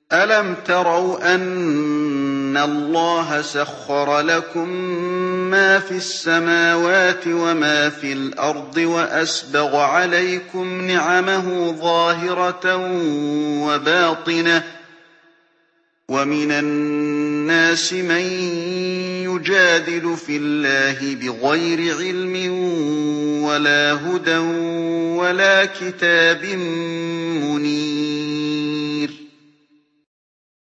أَلَمْ تَرَوْا أَنَّ اللَّهَ سَخَّرَ لَكُم مَّا فِي السَّمَاوَاتِ وَمَا فِي الْأَرْضِ وَأَسْبَغَ عَلَيْكُمْ نِعَمَهُ ظَاهِرَةً وَبَاطِنَةً ۗ وَمِنَ النَّاسِ مَن يُجَادِلُ فِي اللَّهِ بِغَيْرِ عِلْمٍ وَلَا هُدًى وَلَا كِتَابٍ مُّنِيرٍ